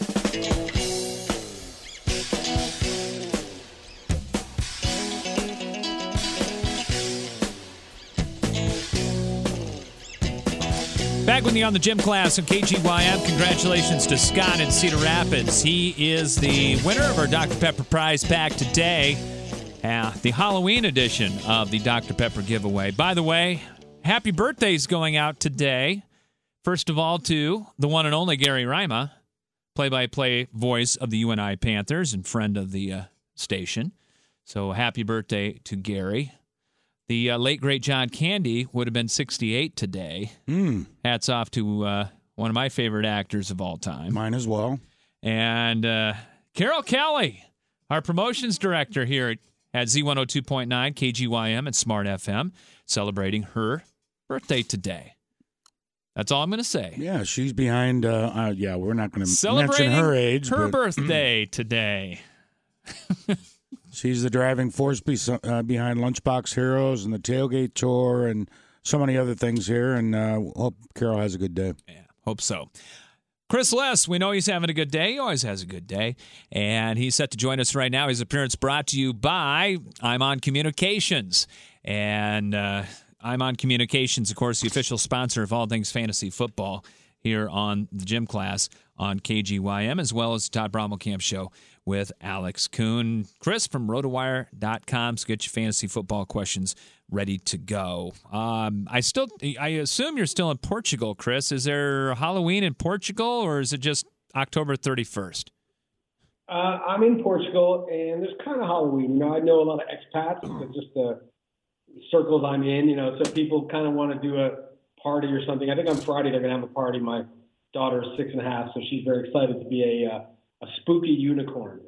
Back with you on the gym class on KGYM. Congratulations to Scott in Cedar Rapids. He is the winner of our Dr. Pepper prize pack today, the Halloween edition of the Dr. Pepper giveaway. By the way, happy birthdays going out today. First of all, to the one and only Gary Rima, play-by-play voice of the UNI Panthers and friend of the station. So happy birthday to Gary. The late, great John Candy would have been 68 today. Hats off to one of my favorite actors of all time. Mine as well. And Carol Kelly, our promotions director here at Z102.9, KGYM, and Smart FM, celebrating her birthday today. That's all I'm going to say. Yeah, she's behind, we're not going to mention her age. Her birthday today. She's the driving force behind Lunchbox Heroes and the Tailgate Tour and so many other things here. And hope Carol has a good day. Yeah, hope so. Chris Less, we know he's having a good day. He always has a good day. And he's set to join us right now. His appearance brought to you by I'm On Communications. And I'm On Communications, of course, the official sponsor of all things fantasy football here on the gym class on KGYM, as well as the Todd Brommelkamp Show with Alex Kuhn. Chris from rotowire.com, so get your fantasy football questions ready to go. I assume you're still in Portugal, Chris. Is there Halloween in Portugal, or is it just October 31st? I'm in Portugal, and there's kind of Halloween. I know a lot of expats, but just the circles I'm in, so people kind of want to do a party or something. I think on Friday they're going to have a party. My daughter's 6.5, so she's very excited to be a spooky unicorn.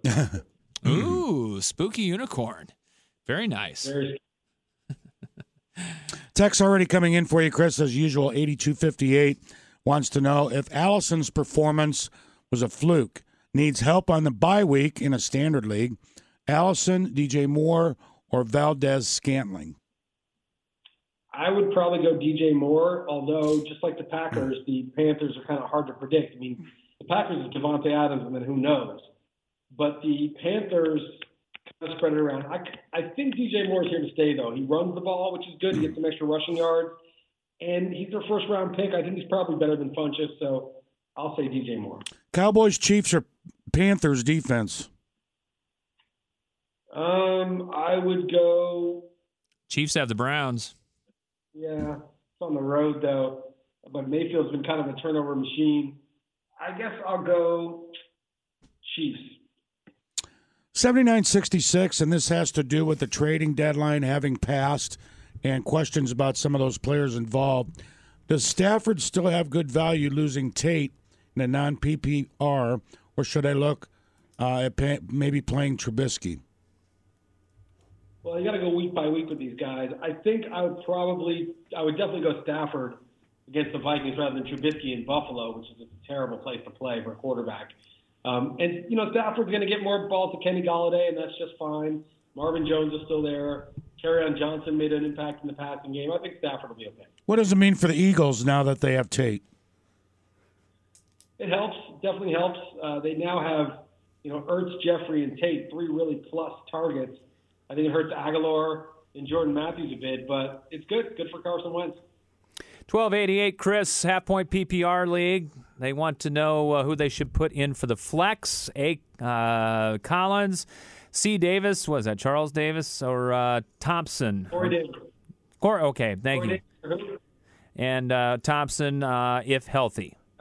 Ooh, spooky unicorn. Very nice. Text already coming in for you, Chris, as usual. 8258 wants to know if Allison's performance was a fluke, needs help on the bye week in a standard league. Allison, DJ Moore, or Valdez Scantling? I would probably go DJ Moore, although just like the Packers, the Panthers are kind of hard to predict. I mean, the Packers is Devontae Adams, and then who knows? But the Panthers kind of spread it around. I think DJ Moore is here to stay, though. He runs the ball, which is good. He gets some extra rushing yards, and he's their first-round pick. I think he's probably better than Funchess, so I'll say DJ Moore. Cowboys, Chiefs, or Panthers defense? I would go. Chiefs have the Browns. Yeah, it's on the road, though. But Mayfield's been kind of a turnover machine. I guess I'll go Chiefs. 79-66, and this has to do with the trading deadline having passed and questions about some of those players involved. Does Stafford still have good value losing Tate in a non-PPR, or should I look at maybe playing Trubisky? Well, you got to go week by week with these guys. I think I would definitely go Stafford against the Vikings rather than Trubisky in Buffalo, which is a terrible place to play for a quarterback. And Stafford's going to get more balls to Kenny Golladay, and that's just fine. Marvin Jones is still there. Kerryon Johnson made an impact in the passing game. I think Stafford will be okay. What does it mean for the Eagles now that they have Tate? It helps. Definitely helps. They now have, Ertz, Jeffrey, and Tate, 3 really plus targets. I think it hurts Aguilar and Jordan Matthews a bit, but it's good. Good for Carson Wentz. 1288, Chris, half-point PPR league. They want to know who they should put in for the flex. A. Collins, C. Davis, was that Charles Davis or Thompson? Corey Davis. Okay, thank you. And Thompson, if healthy.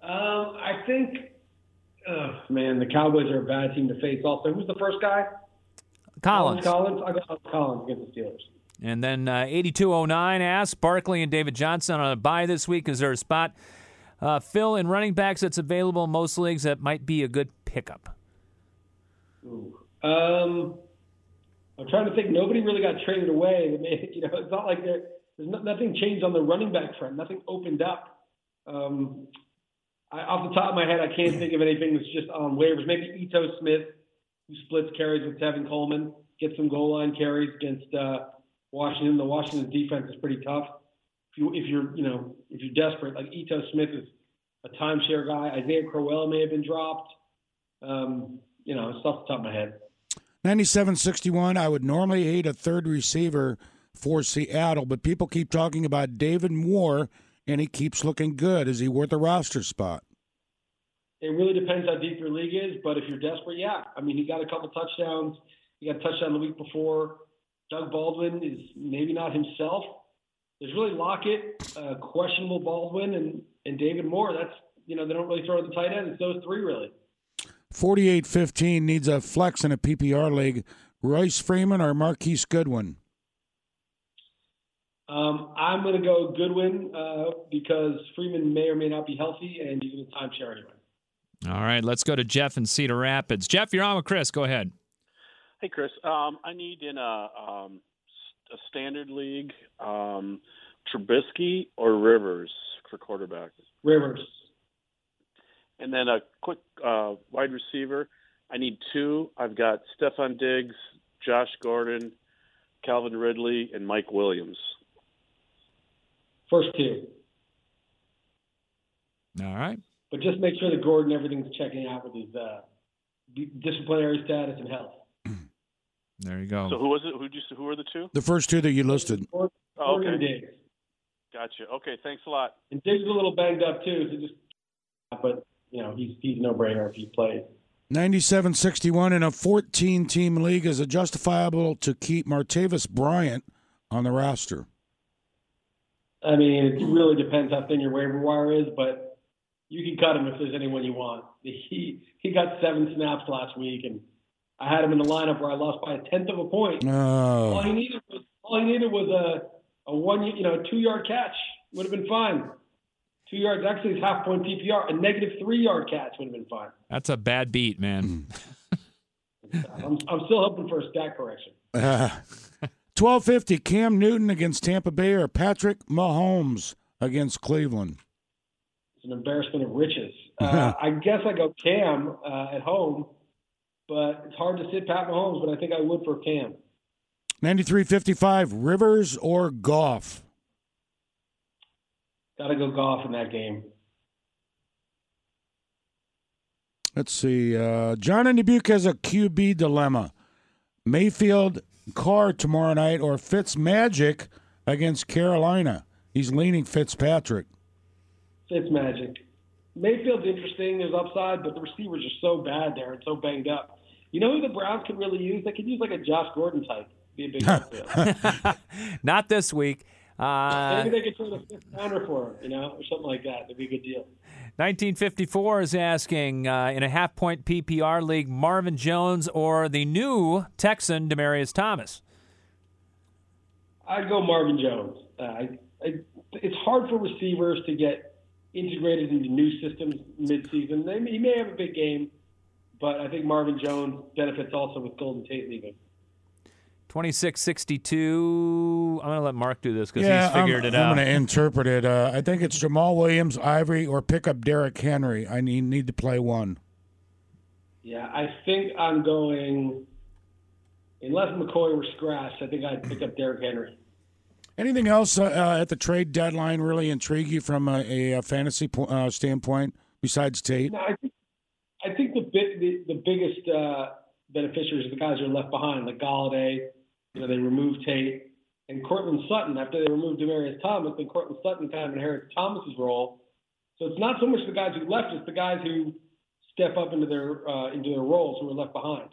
I think, the Cowboys are a bad team to face also. Who's the first guy? Collins. I got Collins against the Steelers. And then 8209 asks, Barkley and David Johnson on a bye this week. Is there a spot, Phil, in running backs that's available in most leagues that might be a good pickup? Ooh. I'm trying to think. Nobody really got traded away. It's not like there's nothing changed on the running back front. Nothing opened up. Off the top of my head, I can't think of anything that's just on waivers. Maybe Ito Smith, who splits carries with Tevin Coleman, gets some goal line carries against Washington. The Washington defense is pretty tough. If you're desperate, like Ito Smith is a timeshare guy. Isaiah Crowell may have been dropped. It's off the top of my head. 97-61, I would normally hate a third receiver for Seattle, but people keep talking about David Moore, and he keeps looking good. Is he worth a roster spot? It really depends how deep your league is, but if you're desperate, yeah. I mean, he got a couple touchdowns. He got a touchdown the week before. Doug Baldwin is maybe not himself. There's really Lockett, questionable Baldwin, and David Moore. That's, they don't really throw the tight end. It's those three, really. 48-15 needs a flex in a PPR league. Royce Freeman or Marquise Goodwin? I'm going to go Goodwin because Freeman may or may not be healthy, and he's in a timeshare anyway. All right, let's go to Jeff in Cedar Rapids. Jeff, you're on with Chris. Go ahead. Hey, Chris. I need in a standard league Trubisky or Rivers for quarterback. Rivers. And then a quick wide receiver. I need two. I've got Stephon Diggs, Josh Gordon, Calvin Ridley, and Mike Williams. First two. All right. But just make sure that Gordon, everything's checking out with his disciplinary status and health. There you go. So who was it? Who were the two? The first two that you listed. Gordon and Diggs. Gotcha. Okay, thanks a lot. And Diggs is a little banged up too, but he's no brainer if he plays. 97-61 in a 14-team league. Is it justifiable to keep Martavis Bryant on the roster? I mean, it really depends how thin your waiver wire is, but you can cut him if there's anyone you want. He got 7 snaps last week, and I had him in the lineup where I lost by 1/10 of a point. Oh. All he needed was a 2-yard catch. Would have been fine. 2 yards actually is half-point PPR. A negative 3-yard catch would have been fine. That's a bad beat, man. I'm still hoping for a stat correction. 12:50, Cam Newton against Tampa Bay or Patrick Mahomes against Cleveland? It's an embarrassment of riches. I guess I go Cam at home, but it's hard to sit Pat Mahomes, but I think I would for Cam. 93-55, Rivers or Goff? Got to go Goff in that game. Let's see. John in Dubuque has a QB dilemma. Mayfield, Carr tomorrow night, or Fitzmagic against Carolina. He's leaning Fitzpatrick. Fitzmagic. Mayfield's interesting. There's upside, but the receivers are so bad there and so banged up. You know who the Browns could really use? They could use like a Josh Gordon type. Be a big upfield. Not this week. Maybe they could trade a fifth pounder for him, or something like that. That'd be a good deal. 1954 is asking, in a half-point PPR league, Marvin Jones or the new Texan Demaryius Thomas? I'd go Marvin Jones. It's hard for receivers to get integrated into new systems mid-season. He may have a big game, but I think Marvin Jones benefits also with Golden Tate leaving. 26-62. I'm going to let Mark do this because he's figured it out. I'm going to interpret it. I think it's Jamal Williams, Ivory, or pick up Derrick Henry. I need to play one. Yeah, I think I'm going, unless McCoy were scratched, I think I'd pick up Derrick Henry. Anything else at the trade deadline really intrigue you from a fantasy standpoint besides Tate? No, I think the biggest beneficiaries are the guys who are left behind, like Galladay. They removed Tate. And Cortland Sutton, after they removed Demaryius Thomas, then Cortland Sutton kind of inherits Thomas's role. So it's not so much the guys who left, it's the guys who step up into their roles who are left behind.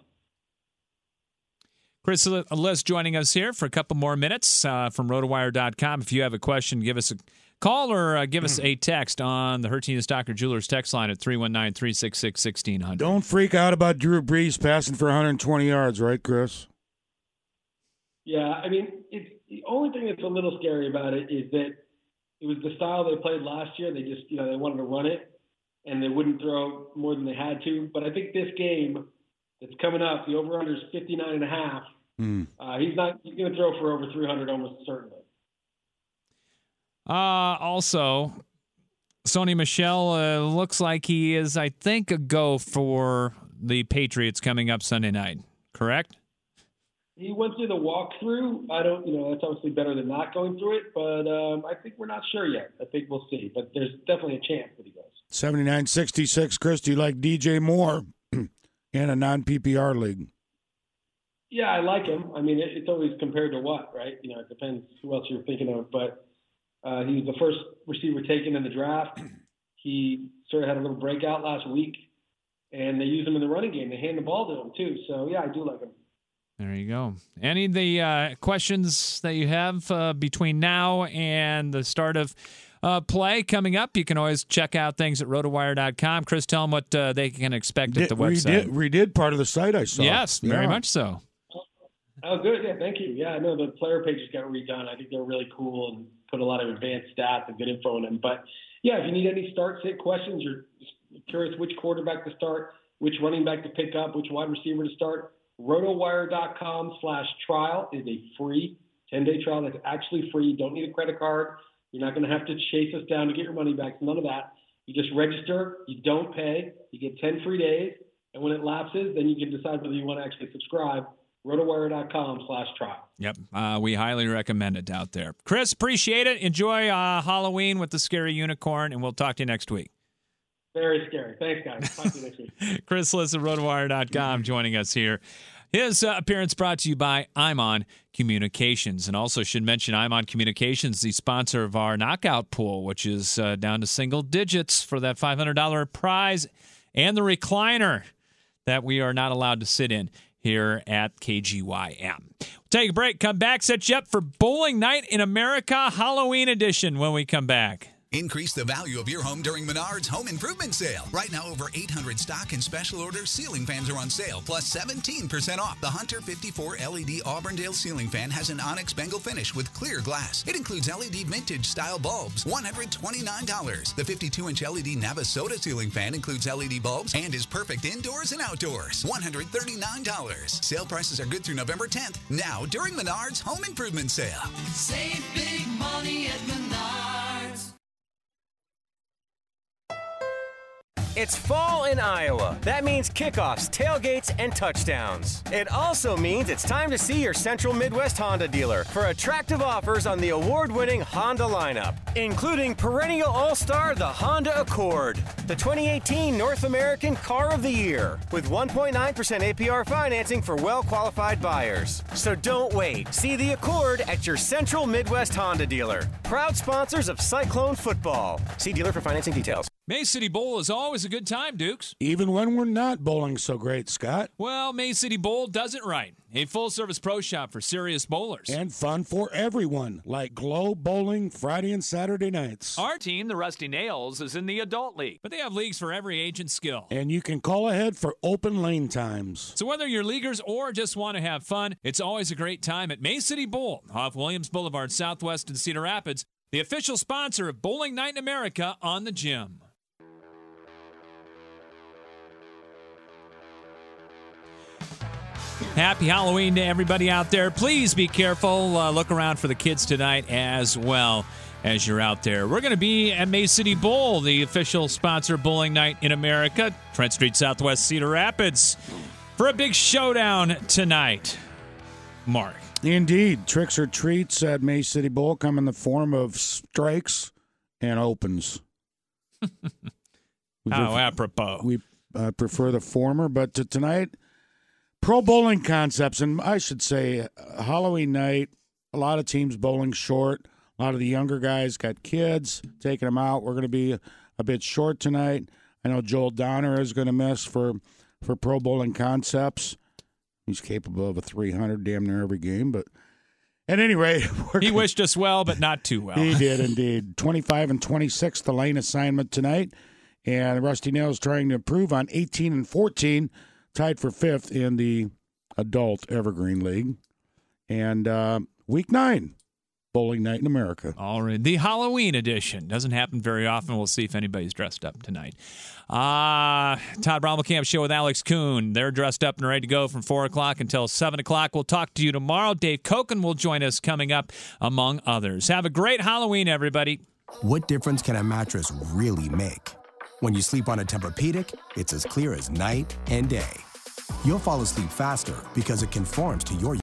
Chris Liss joining us here for a couple more minutes from RotoWire.com. If you have a question, give us a Call or give us a text on the Hertz Docker Jewelers text line at 319-366-1600. Don't freak out about Drew Brees passing for 120 yards, right, Chris? Yeah, I mean, the only thing that's a little scary about it is that it was the style they played last year. They just, they wanted to run it, and they wouldn't throw more than they had to. But I think this game that's coming up, the over-under is 59.5. He's going to throw for over 300 almost certainly. Also, Sony Michel looks like he is, I think, a go for the Patriots coming up Sunday night. Correct? He went through the walkthrough. I don't, that's obviously better than not going through it, but I think we're not sure yet. I think we'll see, but there's definitely a chance that he goes. 79-66, Chris, do you like DJ Moore in a non-PPR league? Yeah, I like him. I mean, it's always compared to what, right? It depends who else you're thinking of, but he was the first receiver taken in the draft. He sort of had a little breakout last week, and they use him in the running game. They hand the ball to him, too. So, yeah, I do like him. There you go. Any of the questions that you have between now and the start of play coming up, you can always check out things at rotowire.com. Chris, tell them what they can expect at the website. Redid part of the site, I saw. Yes, very much so. Oh, good. Yeah, thank you. Yeah, I know the player pages got redone. I think they're really cool and put a lot of advanced stats and good info in them. But, yeah, if you need any start-sit questions, you're curious which quarterback to start, which running back to pick up, which wide receiver to start, rotowire.com/trial is a free 10-day trial that's actually free. You don't need a credit card. You're not going to have to chase us down to get your money back. None of that. You just register. You don't pay. You get 10 free days. And when it lapses, then you can decide whether you want to actually subscribe. rotowire.com/trial. Yep. We highly recommend it out there. Chris, appreciate it. Enjoy Halloween with the scary unicorn, and we'll talk to you next week. Very scary. Thanks, guys. Talk to you next week. Chris Liss of rotowire.com joining us here. His appearance brought to you by I'm On Communications. And also should mention I'm On Communications, the sponsor of our knockout pool, which is down to single digits for that $500 prize and the recliner that we are not allowed to sit in here at KGYM. We'll take a break, come back, set you up for Bowling Night in America Halloween edition when we come back. Increase the value of your home during Menards Home Improvement Sale. Right now, over 800 stock and special order ceiling fans are on sale, plus 17% off. The Hunter 54 LED Auburndale ceiling fan has an onyx Bengal finish with clear glass. It includes LED vintage style bulbs, $129. The 52-inch LED Navasota ceiling fan includes LED bulbs and is perfect indoors and outdoors, $139. Sale prices are good through November 10th. Now, during Menards Home Improvement Sale. Save big money at Menards. It's fall in Iowa. That means kickoffs, tailgates, and touchdowns. It also means it's time to see your Central Midwest Honda dealer for attractive offers on the award-winning Honda lineup, including perennial all-star, the Honda Accord, the 2018 North American Car of the Year, with 1.9% APR financing for well-qualified buyers. So don't wait. See the Accord at your Central Midwest Honda dealer. Proud sponsors of Cyclone Football. See dealer for financing details. May City Bowl is always a good time, Dukes. Even when we're not bowling so great, Scott. Well, May City Bowl does it right. A full-service pro shop for serious bowlers. And fun for everyone, like Glow Bowling Friday and Saturday nights. Our team, the Rusty Nails, is in the adult league, but they have leagues for every age and skill. And you can call ahead for open lane times. So whether you're leaguers or just want to have fun, it's always a great time at May City Bowl off Williams Boulevard Southwest in Cedar Rapids, the official sponsor of Bowling Night in America on the Gym. Happy Halloween to everybody out there. Please be careful. Look around for the kids tonight as well as you're out there. We're going to be at May City Bowl, the official sponsor of Bowling Night in America, Trent Street Southwest, Cedar Rapids, for a big showdown tonight. Mark. Indeed. Tricks or treats at May City Bowl come in the form of strikes and opens. How apropos. We prefer the former, but tonight, pro bowling concepts, and I should say Halloween night, a lot of teams bowling short. A lot of the younger guys got kids, taking them out. We're going to be a bit short tonight. I know Joel Donner is going to miss for pro bowling concepts. He's capable of a 300 damn near every game, but At any rate, he wished us well, but not too well. He did indeed. 25 and 26, the lane assignment tonight. And Rusty Nails trying to improve on 18 and 14, tied for 5th in the Adult Evergreen League. And week 9, bowling night in America. All right. The Halloween edition. Doesn't happen very often. We'll see if anybody's dressed up tonight. Todd Brommelkamp Show with Alex Kuhn. They're dressed up and ready to go from 4 o'clock until 7 o'clock. We'll talk to you tomorrow. Dave Koken will join us coming up, among others. Have a great Halloween, everybody. What difference can a mattress really make? When you sleep on a Tempur-Pedic, it's as clear as night and day. You'll fall asleep faster because it conforms to your